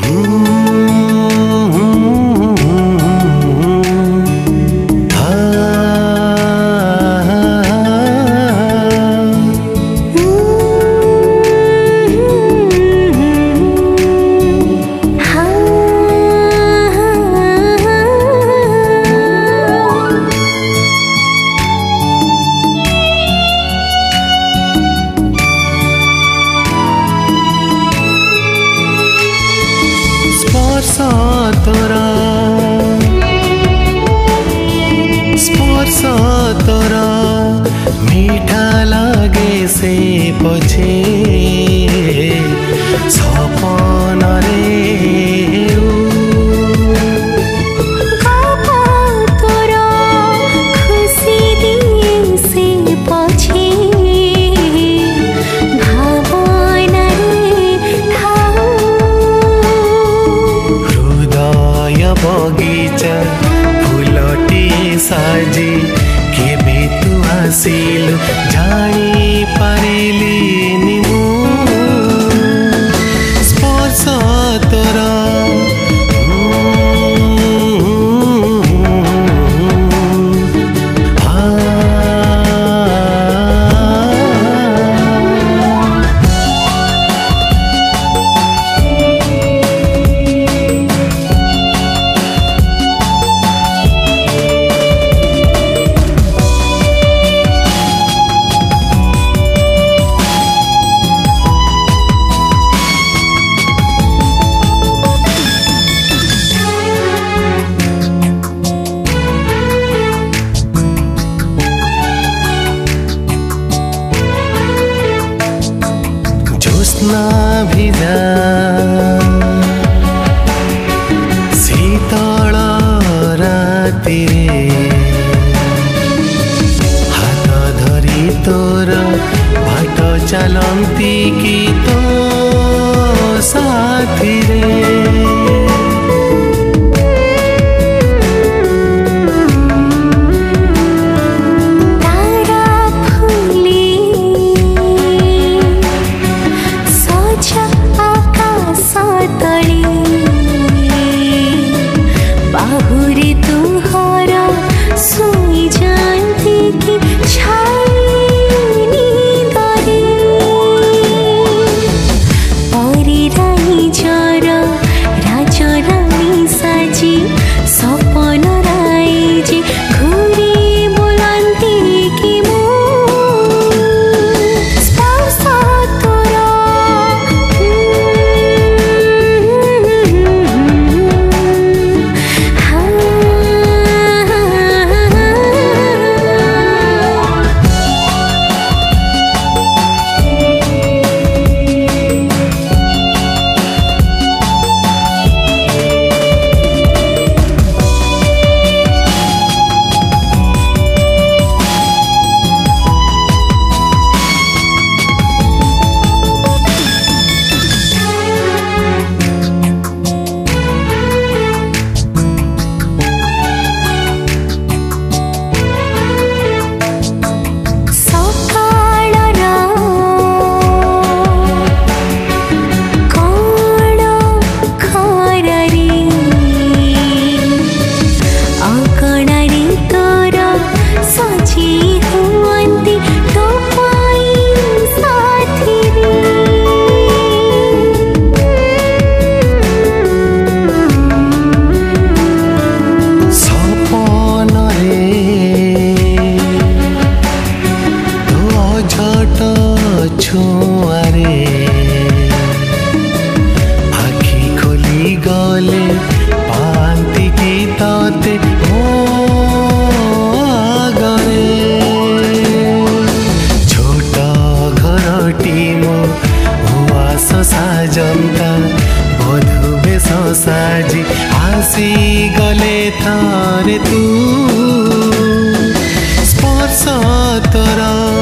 स्पर्श तोरा मीठा लागे से पछे सपन रे बगीचा फूलटी साजी केबे तू आसिलु जानी पारिलिनि मु स्पर्श तोरा ज्योत्स्ना भिजा शीतल रातिरे हाथ धरी तोर बाट चलती कि तो साथी रे बाहुरी तुहर सोई जानती कि छाई दरे परी रानी जर राज रानी साजी सपन राय जे घूरी बोलती कि मु स्पर्श तोरा छुआरे आखि खोली गले पांती की ताते गरे छोट घरटी मो उआस साजंता बधु बेश साजी आसी गले थारे तू स्पर्श तोरा